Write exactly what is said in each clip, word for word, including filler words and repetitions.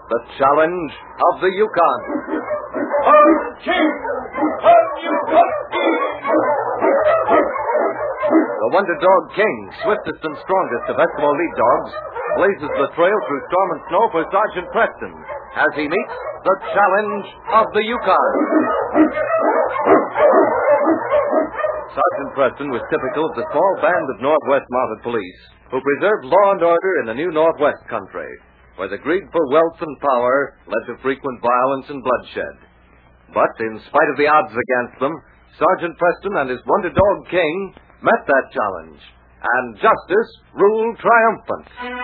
The Challenge of the Yukon. The Wonder Dog King, swiftest and strongest of Eskimo lead dogs, blazes the trail through storm and snow for Sergeant Preston as he meets the Challenge of the Yukon. Sergeant Preston was typical of the small band of Northwest Mounted Police who preserved law and order in the new Northwest country, where the greed for wealth and power led to frequent violence and bloodshed. But in spite of the odds against them, Sergeant Preston and his Wonder Dog King met that challenge, and justice ruled triumphant.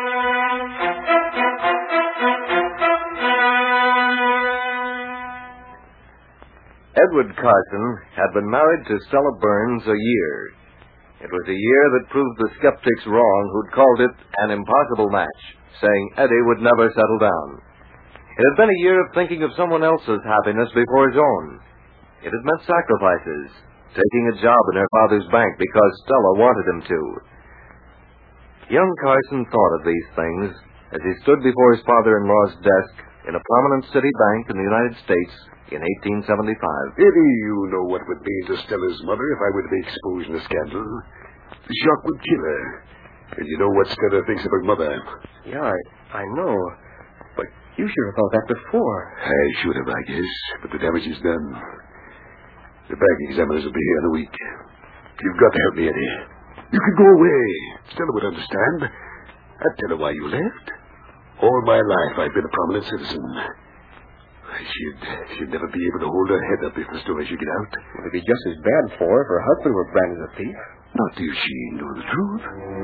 Edward Carson had been married to Stella Burns a year. It was a year that proved the skeptics wrong who'd called it an impossible match, saying Eddie would never settle down. It had been a year of thinking of someone else's happiness before his own. It had meant sacrifices, taking a job in her father's bank because Stella wanted him to. Young Carson thought of these things as he stood before his father-in-law's desk in a prominent city bank in the United States in eighteen seventy-five. Eddie, you know what would mean to Stella's mother if I were to be exposed in a scandal. The shock would kill her. And you know what Stella thinks of her mother. Yeah, I, I know. But you should have thought that before. I should have, I guess. But the damage is done. The bank examiners will be here in a week. You've got to help me, Eddie. You could go away. Stella would understand. I'd tell her why you left. All my life I've been a prominent citizen. She'd, she'd never be able to hold her head up if the story should get out. It would be just as bad for her if her husband were branded a thief. Not if she knew the truth.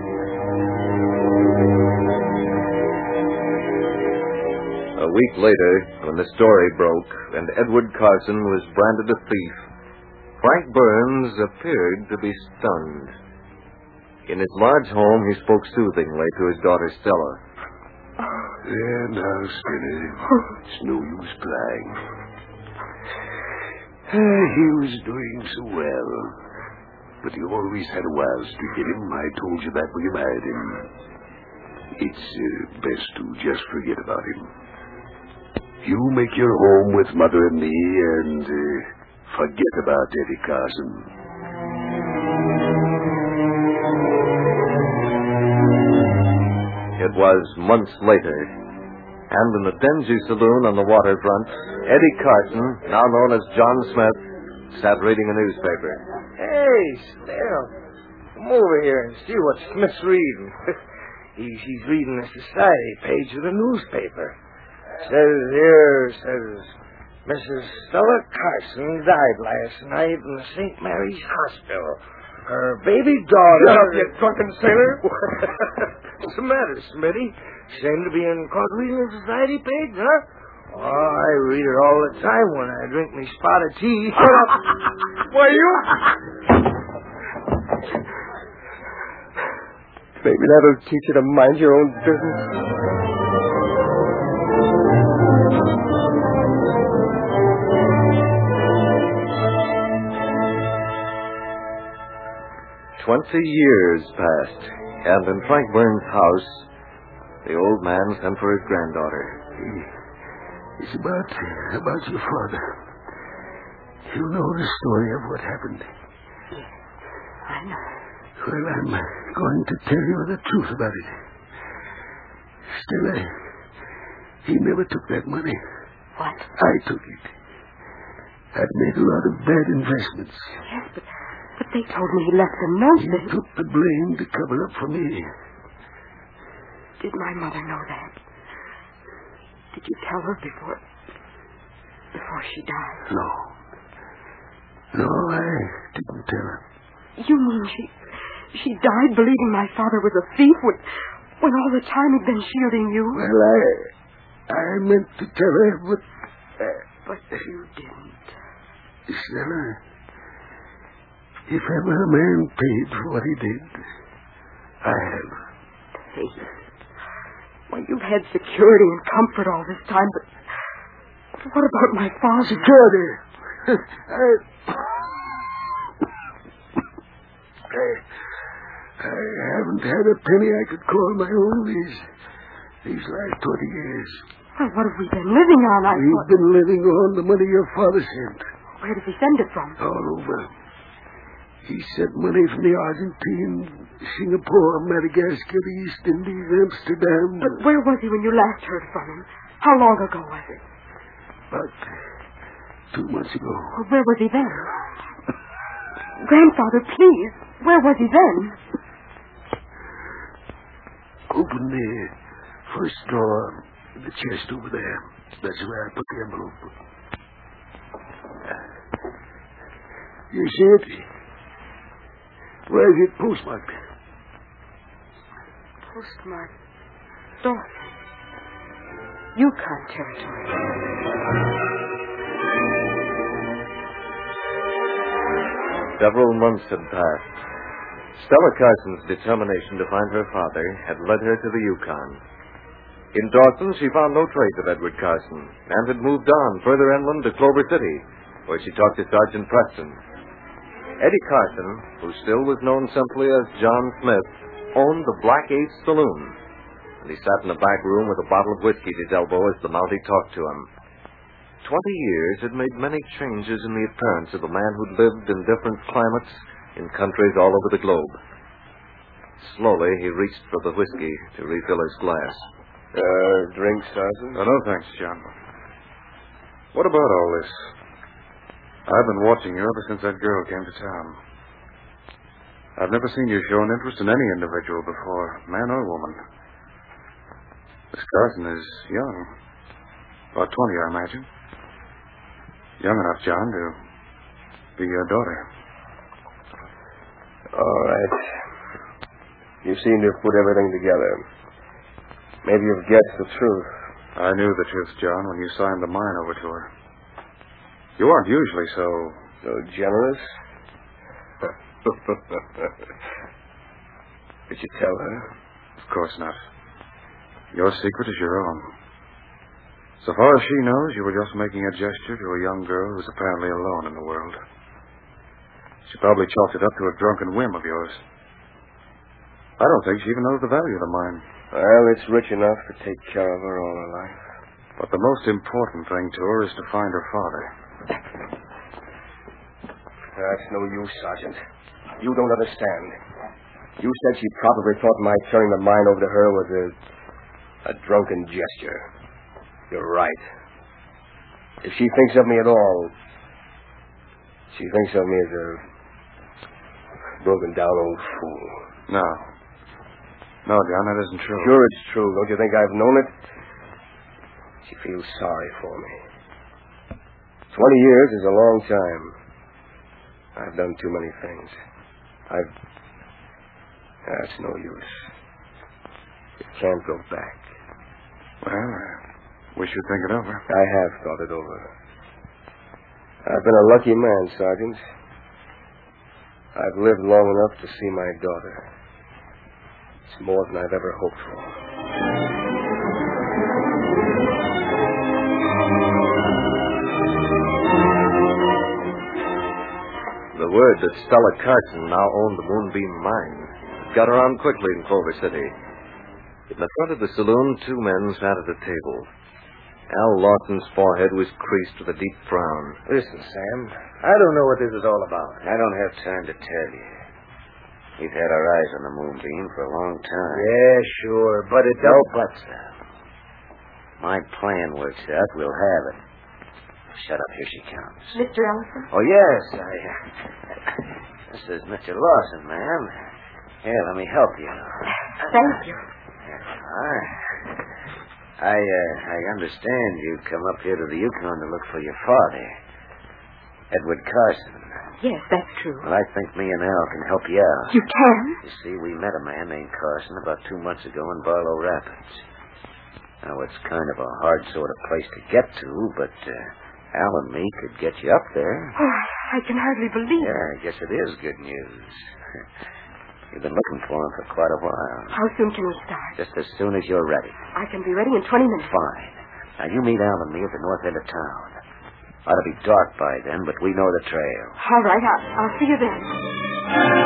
A week later, when the story broke and Edward Carson was branded a thief, Frank Burns appeared to be stunned. In his large home, he spoke soothingly to his daughter Stella. There now, Skinny. It's no use crying. He was doing so well. But you always had a wild streak in him. I told you that when you married him. It's uh, best to just forget about him. You make your home with Mother and me and uh, forget about Eddie Carson. It was months later, and in the dingy saloon on the waterfront, Eddie Carson, now known as John Smith, sat reading a newspaper. Hey, Stella, come over here and see what Smith's reading. he, he's reading the society page of the newspaper. Says here, says, Missus Stella Carson died last night in the Saint Mary's Hospital. Her baby daughter... Shut up, you drunken sailor! What's the matter, Smitty? Seem to be in caught reading the society page, huh? Oh, I read it all the time when I drink me spot of tea. Shut up! Why, you... Maybe that'll teach you to mind your own business. Twenty years passed, and in Frank Burns' house, the old man sent for his granddaughter. It's about, about your father. You know the story of what happened. I know. Well, I'm going to tell you the truth about it. Stella, he never took that money. What? I took it. I'd made a lot of bad investments. Yes, but... But they told me he left a note He that... took the blame to cover up for me. Did my mother know that? Did you tell her before... before she died? No. No, I didn't tell her. You mean she... she died believing my father was a thief when... when all the time he'd been shielding you? Well, I... I meant to tell her, but... Uh, but you didn't. Stella... If ever a man paid for what he did, I have. Paid? Well, you've had security and comfort all this time, but... but what about my father? Security? I... I... I haven't had a penny I could call my own these... these last twenty years. Well, what have we been living on, I We've thought? been living on the money your father sent. Where does he send it from? All over. He sent money from the Argentine, Singapore, Madagascar, the East Indies, Amsterdam. But where was he when you last heard from him? How long ago was it? About two months ago. Well, where was he then? Grandfather, please. Where was he then? Open the first drawer in the chest over there. That's where I put the envelope. You see it? Where is it postmarked? Postmark. Dawson. Yukon Territory. Several months had passed. Stella Carson's determination to find her father had led her to the Yukon. In Dawson, she found no trace of Edward Carson and had moved on further inland to Clover City, where she talked to Sergeant Preston. Eddie Carson, who still was known simply as John Smith, owned the Black Ace Saloon, and he sat in a back room with a bottle of whiskey at his elbow as the Mountie talked to him. Twenty years had made many changes in the appearance of a man who'd lived in different climates in countries all over the globe. Slowly, he reached for the whiskey to refill his glass. Uh, drink, Sergeant? Oh, no, thanks, John. What about all this? I've been watching you ever since that girl came to town. I've never seen you show an interest in any individual before, man or woman. This Carson is young. About twenty, I imagine. Young enough, John, to be your daughter. All right. You seem to have put everything together. Maybe you've guessed the truth. I knew the truth, John, when you signed the mine over to her. You aren't usually so... So generous? Did you tell her? Of course not. Your secret is your own. So far as she knows, you were just making a gesture to a young girl who's apparently alone in the world. She probably chalked it up to a drunken whim of yours. I don't think she even knows the value of the mine. Well, it's rich enough to take care of her all her life. But the most important thing to her is to find her father. That's no use, Sergeant. You don't understand. You said she probably thought my turning the mine over to her was a, a drunken gesture. You're right. If she thinks of me at all, she thinks of me as a broken-down old fool. No. No, John, that isn't true. Sure it's true. Don't you think I've known it? She feels sorry for me. Twenty years is a long time. I've done too many things. I've... That's no use. You can't go back. Well, I wish you'd think it over. I have thought it over. I've been a lucky man, Sergeant. I've lived long enough to see my daughter. It's more than I've ever hoped for. The word that Stella Carson now owned the Moonbeam Mine got around quickly in Clover City. In the front of the saloon, two men sat at a table. Al Lawson's forehead was creased with a deep frown. Listen, Sam, I don't know what this is all about. I don't have time to tell you. We've had our eyes on the Moonbeam for a long time. Yeah, sure, but it No don't... buts, now. My plan works out, we'll have it. Shut up, here she comes. Mister Ellison? Oh, yes, I... Uh, this is Mister Lawson, ma'am. Here, let me help you. Thank you. All right. I, uh, I understand you come up here to the Yukon to look for your father, Edward Carson. Yes, that's true. Well, I think me and Al can help you out. You can? You see, we met a man named Carson about two months ago in Barlow Rapids. Now, it's kind of a hard sort of place to get to, but uh, Al and me could get you up there. Oh, I can hardly believe Yeah, it. I guess it is good news. You've been looking for him for quite a while. How soon can we start? Just as soon as you're ready. I can be ready in twenty minutes. Fine. Now, you meet Al and me at the north end of town. Ought to be dark by then, but we know the trail. All right, I'll, I'll see you then.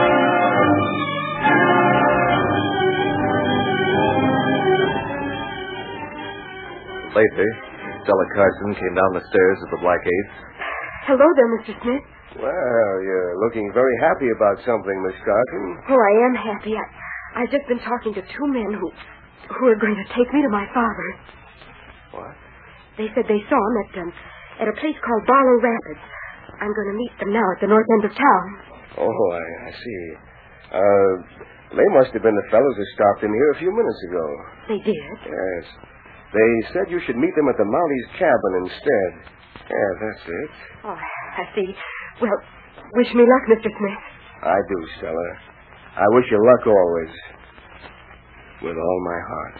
Later, Stella Carson came down the stairs of the Black Eighth. Hello there, Mister Smith. Well, you're looking very happy about something, Miss Carson. Oh, I am happy. I, I've just been talking to two men who, who are going to take me to my father. What? They said they saw him at, um, at a place called Barlow Rapids. I'm going to meet them now at the north end of town. Oh, I, I see. Uh, they must have been the fellows who stopped in here a few minutes ago. They did? Yes. They said you should meet them at the Mounties' cabin instead. Yeah, that's it. Oh, I see. Well, wish me luck, Mister Smith. I do, Stella. I wish you luck always. With all my heart.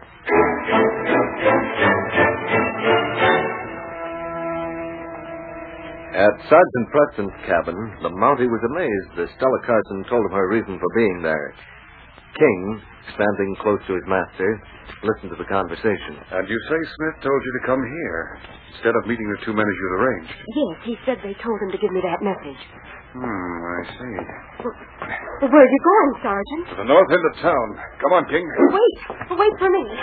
At Sergeant Preston's cabin, the Mountie was amazed as Stella Carson told him her reason for being there. King, standing close to his master, listened to the conversation. And you say Smith told you to come here, instead of meeting the two men as you'd arranged? Yes, he said they told him to give me that message. Hmm, I see. Well, well, where are you going, Sergeant? To the north end of town. Come on, King. Wait. Wait for me.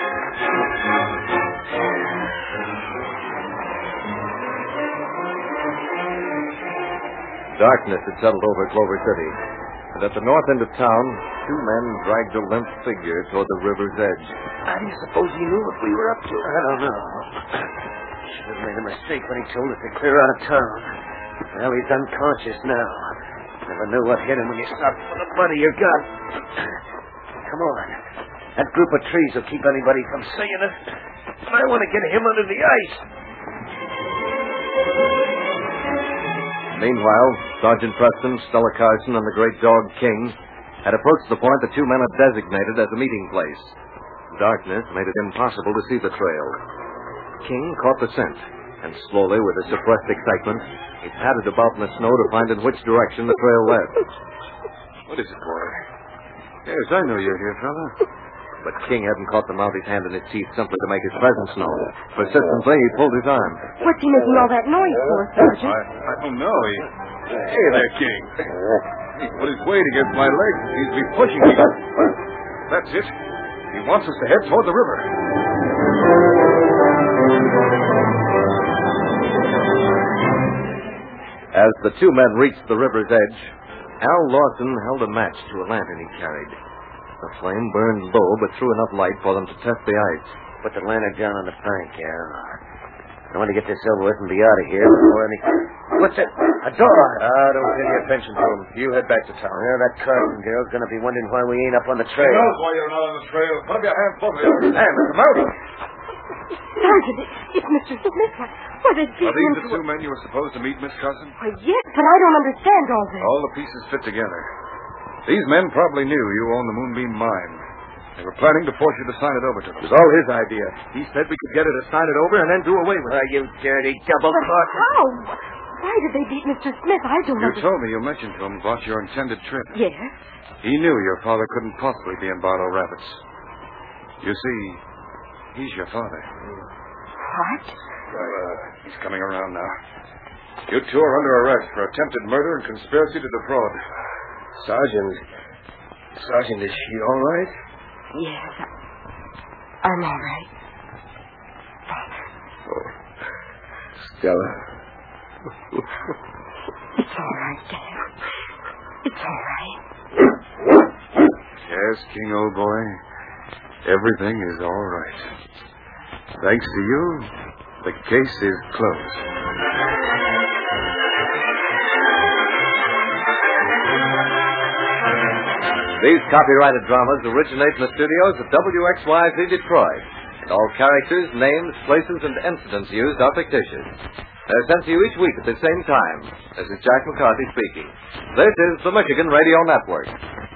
Darkness had settled over Clover City, and at the north end of town, two men dragged a limp figure toward the river's edge. How do you suppose he knew what we were up to? I don't know. Should have made a mistake when he told us to clear out of town. Well, he's unconscious now. Never knew what hit him when you stopped for the butt of your gun. Come on. That group of trees will keep anybody from seeing us. And I want to get him under the ice. Meanwhile, Sergeant Preston, Stella Carson, and the great dog King had approached the point the two men had designated as a meeting place. Darkness made it impossible to see the trail. King caught the scent, and slowly, with a suppressed excitement, he padded about in the snow to find in which direction the trail led. What is it, boy? Yes, I know you're here, fella. But King hadn't caught the Mountie's hand in his teeth simply to make his presence known. Persistently, he pulled his arm. What's he making all that noise for, Sergeant? I, I don't know. He... Hey there, King. He put his weight against my leg. He's be pushing me. That's it. He wants us to head toward the river. As the two men reached the river's edge, Al Lawson held a match to a lantern he carried. The flame burned low, but threw enough light for them to test the ice. Put the lantern down on the bank, Al. I want to get this over with and be out of here before any... What's that? A door! Ah, don't pay any attention to him. You head back to town. Well, that Carson girl's going to be wondering why we ain't up on the trail. Who knows why you're not on the trail? Put up your hands, both of you. Sam, it's the Mountie. Sergeant, it, it's Mister Smith. Why, why they beat Are these him the to two a... men you were supposed to meet, Miss Cousin? Why, yes, but I don't understand all this. All the pieces fit together. These men probably knew you owned the Moonbeam mine. They were planning to force you to sign it over to them. It was all his idea. He said we could get her to sign it over and then do away with it. Oh, you dirty double But cross. how? Why did they beat Mister Smith? I don't You understand. told me you mentioned to him about your intended trip. Yes? He knew your father couldn't possibly be in Barlow Rapids. You see, he's your father. What? Well, uh, he's coming around now. You two are under arrest for attempted murder and conspiracy to defraud. Sergeant. Sergeant, is she all right? Yes, I, I'm all right. Oh, Stella. It's all right, Dad. It's all right. Yes, King, old boy. Everything is all right. Thanks to you, the case is closed. These copyrighted dramas originate in the studios of W X Y Z Detroit. And all characters, names, places, and incidents used are fictitious. They're sent to you each week at the same time. This is Jack McCarthy speaking. This is the Michigan Radio Network.